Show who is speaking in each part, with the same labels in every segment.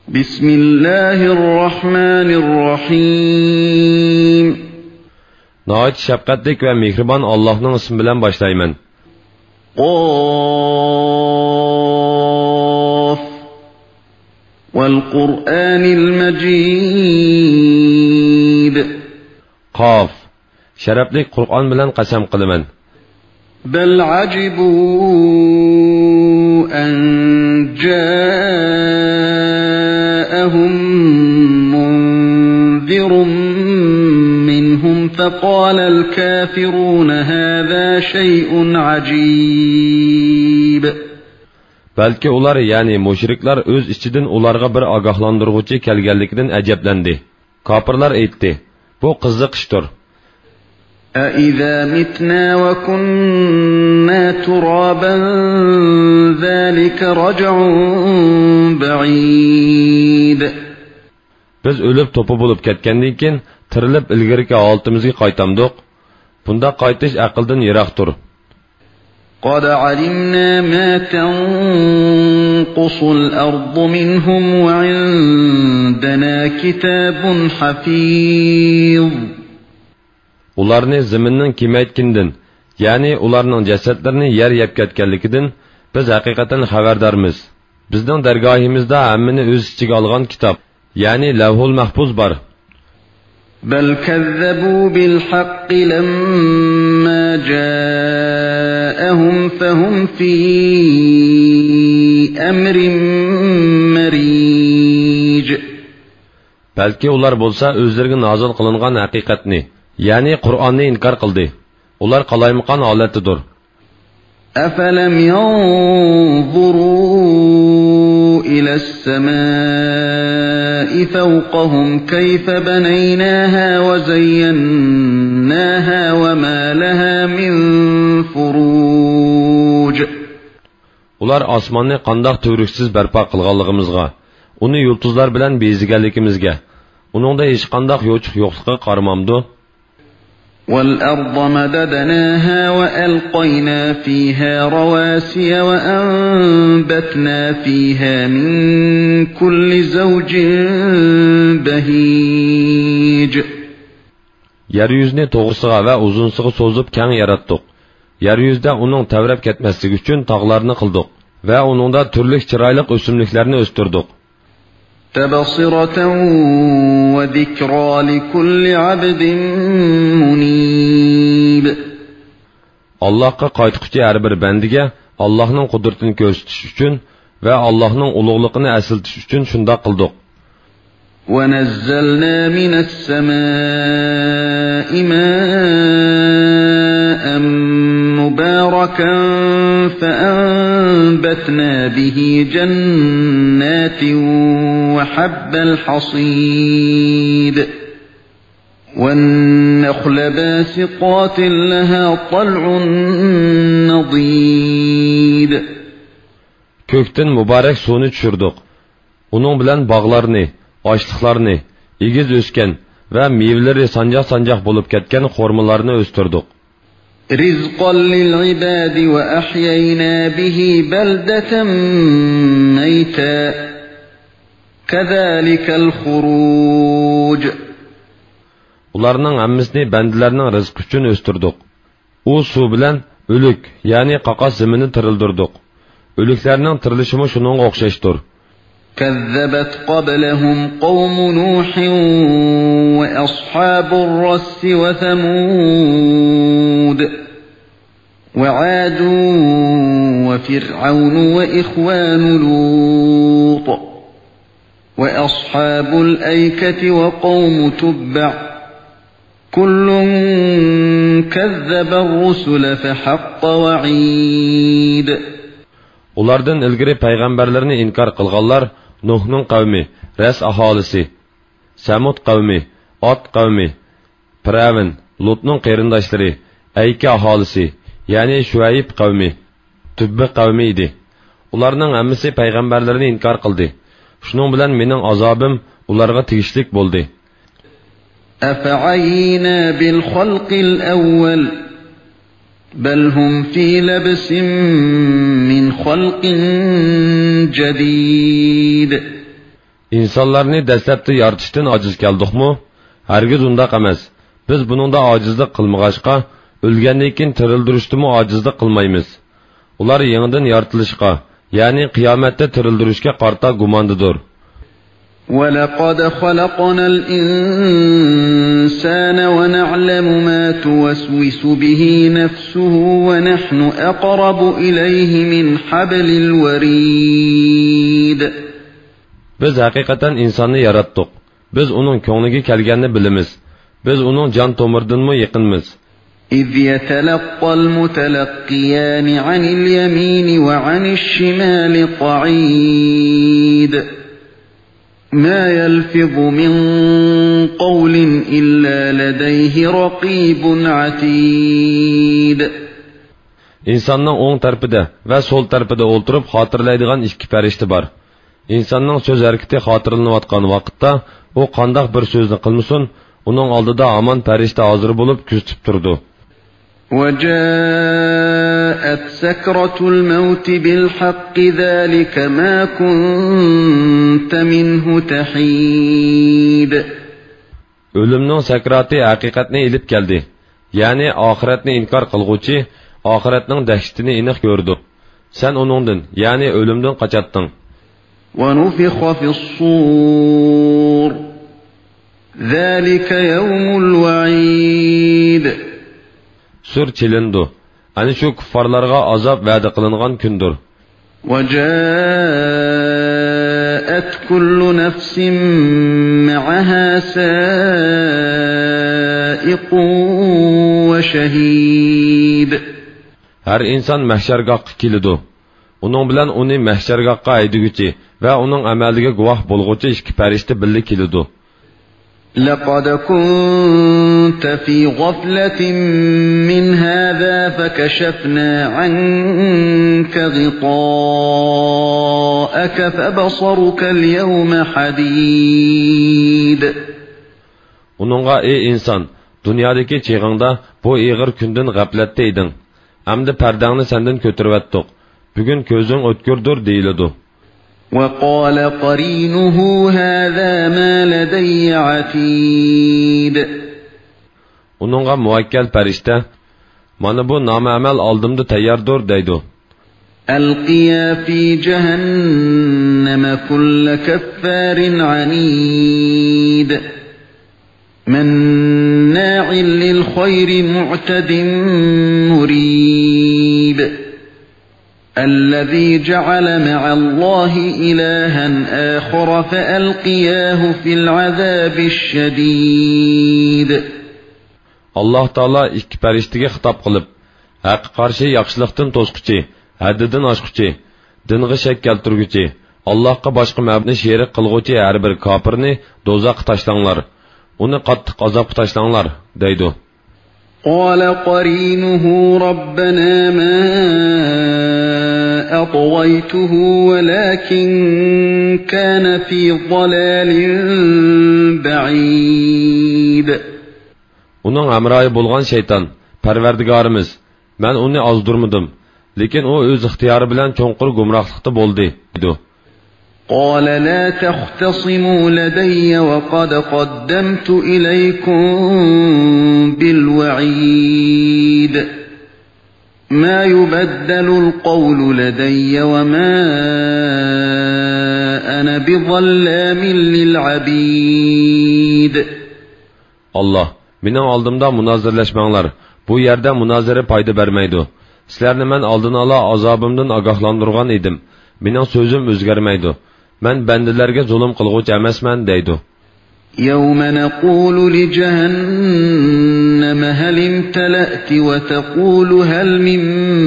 Speaker 1: بسم الله الرحمن الرحيم
Speaker 2: نهايت şefkatlik ve mihriban Allah'ın ismi bilen başlayman.
Speaker 1: قاف والقرآن المجيد
Speaker 2: Qaf. Şereflik Kur'an bilen qasam qılıman.
Speaker 1: بل عجبوا أن جاءهم منذر منهم فقال الكافرون هذا شيء عجيب.
Speaker 2: Belki ular yani müşrikler öz içinden ularga bir agahlandırıcı kelgenlikinden aceplendi. Kafirler aytdi: bu kızık iştir.
Speaker 1: أَإِذَا مِتْنَا وَكُنَّا تُرَابًا ذَلِكَ رَجْعٌ بَعِيدٌ.
Speaker 2: Biz ölüp topu bulup ketkendan keyin tirilip ilgirki haltimizga qaytamdik. Bunda qaytish aqldan yiroqdir.
Speaker 1: قَدْ عَلِمْنَا مَا تَنقُصُ الْأَرْضُ مِنْهُمْ وَعِندَنَا كِتَابٌ حَفِيظٌ.
Speaker 2: Ularni zaminning kemaytkindan, ya'ni ularning jasadlarini yer yeb ketganligidan biz haqiqatan xabardormiz. Bizning dargohimizda hammani o'z ichiga olgan kitob, ya'ni Lavhul Mahfuz bor.
Speaker 1: بل كذبوا بالحق لما جاءهم فهم في أمر مريج.
Speaker 2: Balki ular bo'lsa o'zlariga nozil qilingan haqiqatni, ya'ni Qur'onni inkor qildi. Ular qalaymaqon holatidir.
Speaker 1: أفلم ينظروا إلى السماء فوقهم كيف بنيناها وزيناها وما لها من فروج.
Speaker 2: Ular osmonni qandoq tuvruksiz barpo qilganligimizga, uni yulduzlar bilan beziganligimizga, uningda hech qandoq yo'chiq yo'qligiga qaramamdi.
Speaker 1: وَالْأَرْضَ مَدَدْنَاهَا وَأَلْقَيْنَا فِيهَا رَوَاسِيَ وَأَنبَتْنَا فِيهَا مِنْ كُلِّ زَوْجٍ بَهِيجٍ.
Speaker 2: Yeryüzünü toğrısıga ve uzunsuga sozup keng yarattık. Yeryüzde onun tevrep ketmeslik üçün tağlarını kıldık ve onunda türlü çıraylık ösümlüklerini östürdük.
Speaker 1: تَبَصِرَةً وَذِكْرَى لِكُلِّ عَبْدٍ مُنِيبٍ.
Speaker 2: Allah'a qaytıqçı her bir bendige Allah'ın kudretini gösteriş üçün ve Allah'ın uluğluğunu esiltiş üçün şunda kıldık.
Speaker 1: وَنَزَّلْنَا مِنَ السَّمَاءِ مَاءً مُبَارَكًا فَأَنبَتْنَا بِهِ جَنَّاتٍ وَحَبَّ الْحَصِيدِ وَالنَّخْلَ بَاسِقَاتٍ لَهَا طَلْعٌ نَضِيدٌ.
Speaker 2: Kökten mübarek suyunu düşürdük. Onun bilen bağlarını, açlıklarını, egiz ösken ve meyveleri sancak bulup ketken hormalarını östürdük.
Speaker 1: رِزْقًا لِلْعِبَادِ وَأَحْيَيْنَا بِهِ بَلْدَةً مَيْتًا كَذَلِكَ الْخُرُوجُ.
Speaker 2: Ularning hammasini bandalarning rizqi uchun o'stirdik. U suv bilan o'lik, ya'ni qaqas zaminni tirildirdik. O'liklarning tirilishimi shuningga o'xshashdir.
Speaker 1: كَذَّبَتْ قَبْلَهُمْ قَوْمُ نُوحٍ وَأَصْحَابُ الرَّسِّ وَثَمُودَ وَعَادٌ وَفِرْعَوْنُ وَإِخْوَانُ لُوطٍ وَأَصْحَابُ الْأَيْكَةِ وَقَوْمُ تُبَّعٍ كُلٌّ كَذَّبَ الرُّسُلَ فَحَقَّ وَعِيدٍ.
Speaker 2: Ulardan ilgiri peygamberlerini inkar qilganlar Nuh'ning qavmi, Ras aholisi, Samud qavmi, Ad qavmi, Firavun, Lutning qarindoshlari, Ayka aholisi, ya'ni Shuayb qavmi, Tubba qavmi edi. Ularning hammasi peygamberlerini inkar qildi. Shuning bilan mening azobim ularga tegishlik bo'ldi.
Speaker 1: أَفَعَيِينَا بِالْخَلْقِ الْأَوَّلِ بل هم في لبس من خلق جديد.
Speaker 2: İnsanlarni dastlabda yaratishdan ojiz keldikmi? Hargiz undaq emas. Biz buningda ojizlik qilmag'achqa, o'lgandan keyin tirildirishdimi ojizlik qilmaymiz. Ular yangidan yaratilishga, ya'ni qiyomatda tirildirishga qarta gumondidir.
Speaker 1: وَلَقَدْ خَلَقْنَا الْإِنسَانَ وَنَعْلَمُ مَا تُوَسْوِسُ بِهِ نَفْسُهُ وَنَحْنُ أَقْرَبُ إِلَيْهِ مِنْ حَبْلِ الْوَرِيدِ.
Speaker 2: Biz haqiqatan insonni yaratdik. Biz uning ko'ngliga kelganini bilamiz. Biz uning jon tomiridanmi yaqinmiz.
Speaker 1: إِذْ يَتَلَقَّى الْمُتَلَقِّيَانِ عَنِ الْيَمِينِ وَعَنِ الشِّمَالِ قَعِيدٌ مَا يَلْفِظُ مِنْ قَوْلٍ إِلَّا لَدَيْهِ رَقِيبٌ عَتِيدٌ.
Speaker 2: İnsanның o'ng tarafida va so'l tarafida o'ltirib xotirlaydigan ikki farishta bor. İnsanның so'z harakati xotirlanayotgan vaqtda u qandoq bir so'zni qilmasin, uning oldida hamon farishta hozir bo'lib kuzatib turdi.
Speaker 1: وَجَاءَتْ سَكْرَةُ الْمَوْتِ بِالْحَقِّ ذَلِكَ مَا كُنْتَ مِنْهُ تَحِيدٌ.
Speaker 2: Ölümning sakrati haqiqatni ilib keldi. Ya'ni oxiratni inkor qilguvchi oxiratning dahshatini aniq ko'rdi. Sen uningdan, ya'ni o'limdan qochatding.
Speaker 1: وَنُفِخَ فِي الصُّورِ ذَلِكَ يَوْمُ الْوَعِيدِ.
Speaker 2: Sur çilindi. Ani şu kuffarlarga azap va'da qilingan kundir.
Speaker 1: وَجَاءَتْ كُلُّ نَفْسٍ مَعَهَا سَائِقٌ وَشَهِيدٌ.
Speaker 2: Her insan mahşergahga kelidi. Onun bilan uni mahşergahga haydiguchi va uning amaliga guvoh bo'lguvchi ikki farishta birga kelidi.
Speaker 1: لَقَدْ كُنْتَ فِي غَفْلَةٍ مِّنْ هَذَا فَكَشَفْنَا عَنْكَ غِطَاءَكَ فَبَصَرُكَ الْيَوْمَ حَدِيدٌ.
Speaker 2: Onunğa ey insan, dünyadaki çığında bu ağır günden gaflatda edin. Amdi perdağını senden kötürüvettik. Bugün gözün ötkürdür deyildi.
Speaker 1: وَقَالَ قَرِينُهُ هَذَا مَا لَدَيَّ عَتِيدٌ.
Speaker 2: Onunğa muvakkal perişte, mana bu namamel aldımdı teyyardır deydi.
Speaker 1: أَلْقِيَا فِي جَهَنَّمَ كُلَّ كَفَّارٍ عَنِيدٍ مَنَّاعٍ لِلْخَيْرِ مُعْتَدٍ مُرِيبٍ الذي جعل مع الله إلها آخر فألقياه في العذاب الشديد.
Speaker 2: Allah Taala ikki farishtaga xitob qilib, haq qarshi yaxshilikdan to'squchi, haddidan oshquchi, dinga shak keltirguchi, Allohga boshqa ma'budni sherik qilguvchi har bir kofirni do'zaxga tashlanglar. Uni qattiq azobga tashlanglar, deydi.
Speaker 1: قال قرينه ربنا ما أطويته ولكن كان في ضلال بعيد.
Speaker 2: Onun amrayı bolğan şeytan, Parvardigarimiz, men uni azdurmadım, lekin o öz ixtiyori bilan cho'nqur gumrohlikda bo'ldi, dedi.
Speaker 1: قال لا تختصموا لدي وقد قدمت إليكم بالوعيد ما يبدل القول لدي وما أنا بظلام للعبيد.
Speaker 2: Allah, mening oldimda munozirlashmanglar. Bu yerda munozara foyda bermaydi. Sizlarni men oldin ola azobimdan ogohlantirgan edim. Mening so'zim o'zgarmaydi. Men bandalarga zulm qilguvchi emasman, deydi.
Speaker 1: يوم نقول لجهنم هل امتلأت وتقول هل من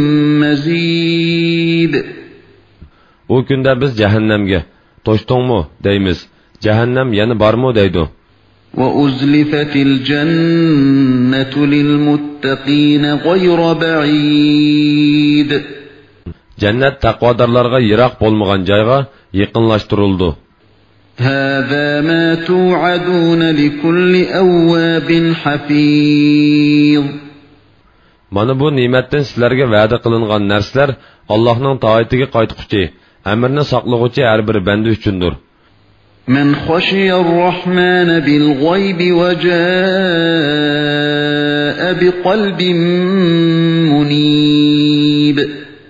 Speaker 1: مزيد.
Speaker 2: O kunda biz cehennemge, to'shdingmi deymiz. Cehennem yana bormi deydi.
Speaker 1: وَأُزْلِفَتِ الْجَنَّةُ لِلْمُتَّقِينَ غَيْرَ بَعِيدٍ.
Speaker 2: Cennet taqvodorlarga yiroq bo'lmagan joyga yaqinlashtirildi.
Speaker 1: هَذَا مَا تُوعَدُونَ لِكُلِّ أَوَّابٍ حَفِيظٍ.
Speaker 2: Mana bu ne'matdan sizlarga va'da qilingan narsalar Allohning toatiga qaytquchi, amrni saqlag'uvchi har bir banda uchundir.
Speaker 1: من خشي الرحمن بالغيب وجاء بقلب منيب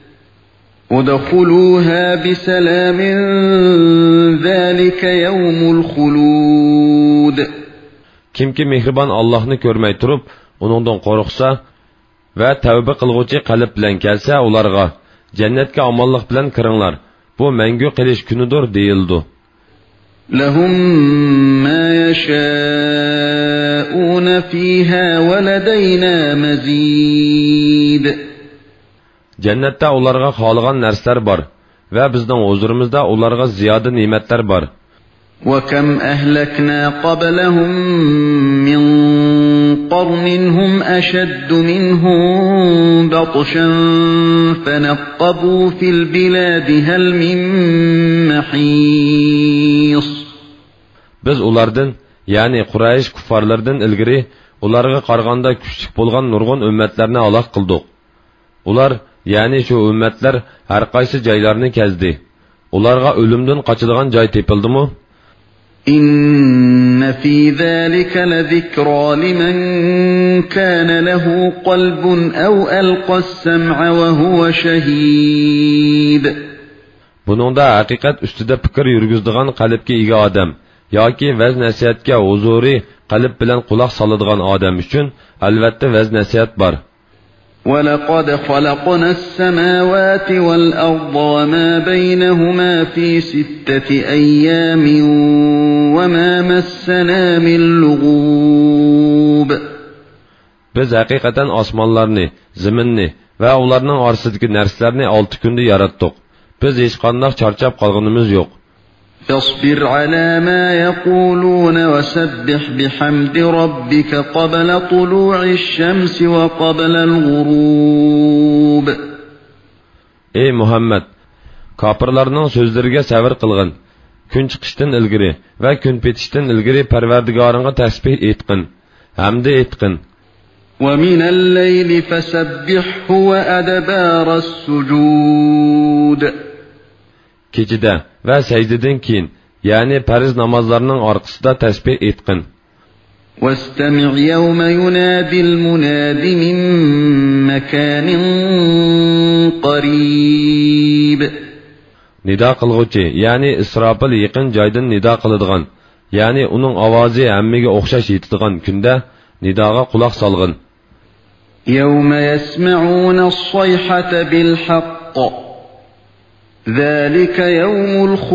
Speaker 1: ادخلوها بسلام ذلك يوم الخلود.
Speaker 2: Kimki mehriban Allah'ını görmey turup, onundan qoruksa ve tövbe qılğuchi qalb bilan kelsa, ularga cennetke amallık bilan kiringlar. Bu mengü qilish kunidir deyildi.
Speaker 1: لهم ما يشاءون فيها ولدينا مزيد.
Speaker 2: Cennette ularga xalığan narsalar bar ve bizden huzurimizda ularga ziyoda ne'matlar bar.
Speaker 1: وكم أهلكنا قبلهم من قرن هم أشد منهم بطشا فنقبوا في البلاد هل من محيص.
Speaker 2: Biz ulardan, yani Quraysh kuffarlardan ilgiri ularga qaraganda küçük bo'lgan nurg'un ummatlarni aloq qildik. Ular, yani şu ummatlar har qaysi joylarni kezdi. Ularga o'limdan qochadigan joy tepildimi?
Speaker 1: إن في ذلك لذكرى لمن كان له قلب أو ألقى السمع وهو شهيد.
Speaker 2: Buningda haqiqat ustida fikr yurgizdigan qalbga ega odam yoki vaz nasihatga huzuri qalb bilan quloq soladigan odam uchun albatta vaz nasihat bor.
Speaker 1: وَلَقَدْ خَلَقْنَا السَّمَاوَاتِ وَالْأَرْضَ وَمَا بَيْنَهُمَا فِي 6 أَيَّامٍ وَمَا مَسَّنَا مِنْ لُغُوبٍ.
Speaker 2: Biz haqiqatan osmonlarni, zaminni va ularning orasidagi narsalarni 6 kunda yaratdik. Biz hech qanday charchab qolganimiz yo'q.
Speaker 1: فاصبر على ما يقولون وسبح بحمد ربك قبل طلوع الشمس وقبل الغروب.
Speaker 2: Ey Muhammed, kafirlarning so'zlariga sabr qilgin. Kun chiqishdan ilgari va kun petishdan ilgari Parvardigoringga tasbih etqin, hamda etqin.
Speaker 1: ومن الليل فسبحه وأدبار السجود.
Speaker 2: Kechida va sajdadan keyin, ya'ni farz namozlarning orqasida tasbih etqin.
Speaker 1: واستمع يوم ينادي المناد من مكان قريب.
Speaker 2: Nida qilg'uchi, ya'ni Isrofil yaqin joydan nido qiladigan, ya'ni uning ovozi hammaga o'xshash yetadigan kunda nidoga quloq solg'in.
Speaker 1: يوم يسمعون الصيحة بالحق ذلك يوم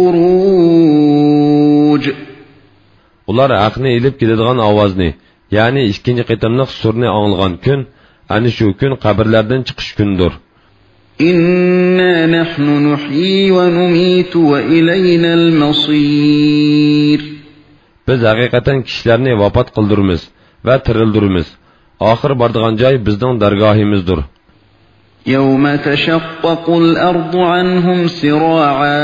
Speaker 1: الخروج.
Speaker 2: Ular haqni ilib keladigan ovozni, ya'ni ikkinchi qitimliq surni anglagan kun, ana shu kun qabrlardan chiqish kundir.
Speaker 1: إنا نحن نحيي ونميت وإلينا المصير.
Speaker 2: Biz haqiqatan kishilarni vafot qildiramiz va tirildiramiz. Oxir boradigan joy bizning dargohimizdir.
Speaker 1: يوم تشقق الأرض عنهم سراعا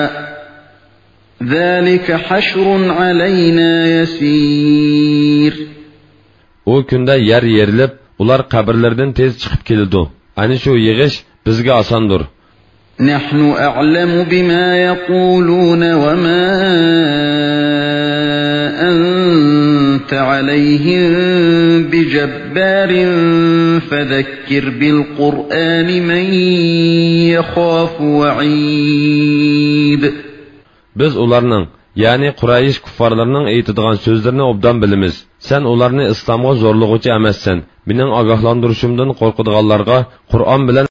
Speaker 1: ذلك حشر علينا يسير.
Speaker 2: O kunda yer yerilib, ular qabrlardan tez chiqib keladi. Ana shu yig'ish bizga osondir.
Speaker 1: نحن أعلم بما يقولون وما أنت عليهم بجبار فذكر بالقرآن من يخاف وعيد. Biz ularning, ya'ni Quraysh kuffarlarning aytadigan so'zlarini obdan bilamiz. Sen ularni islomga zo'rlig'uchi emassan. Mening ogohlantirishimdan qo'rqadiganlarga Qur'on bilan